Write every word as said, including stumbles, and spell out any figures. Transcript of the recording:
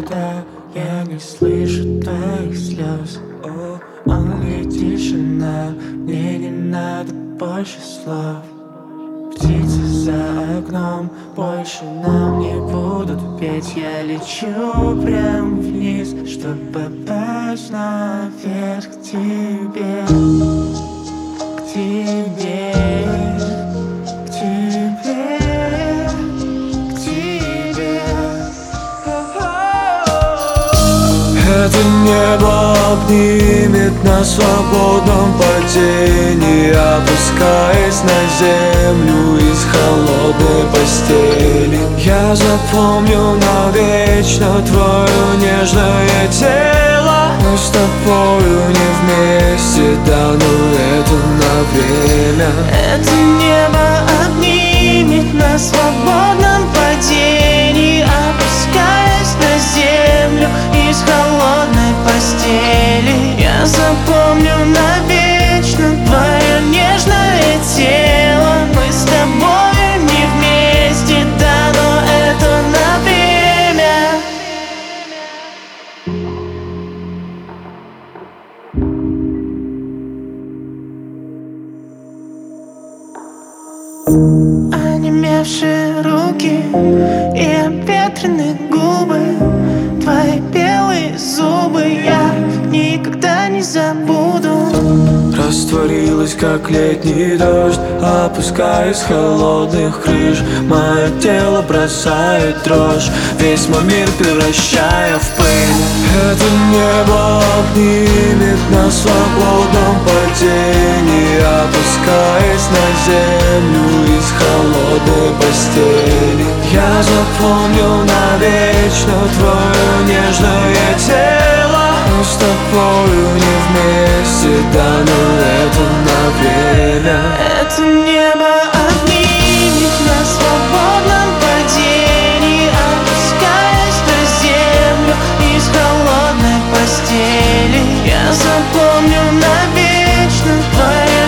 когда я не слышу твоих слез. О, only тишина, мне не надо больше слов. Птицы за окном больше нам не будут петь. Я лечу прям вниз, чтоб попасть наверх к тебе, к тебе, к тебе, к тебе. Это небо обнимет на свободном падении, опускаясь на землю из холодной постели. Я запомню навечно твое нежное тело. Мы с тобою не вместе, да, но это на время. Это небо обнимет на свободном падении, опускаясь на землю из холодной постели. Я запомню навечно твое нежное тело. Мы с тобой не вместе, да, но это на время. Онемевшие руки и обветренные губы, твои белые зубы я никогда не забуду. Растворилась, как летний дождь, опускаясь с холодных крыш. Мое тело бросает дрожь, весь мой мир превращая в пыль. Это небо обнимет на свободном падении, опускаясь на землю из холодной постели. Я запомню навечно твое нежное тело. Мы с тобою не вместе, да, но это на время. Это небо обнимет на свободном падении, опускаясь на землю из холодной постели. Я запомню навечно твое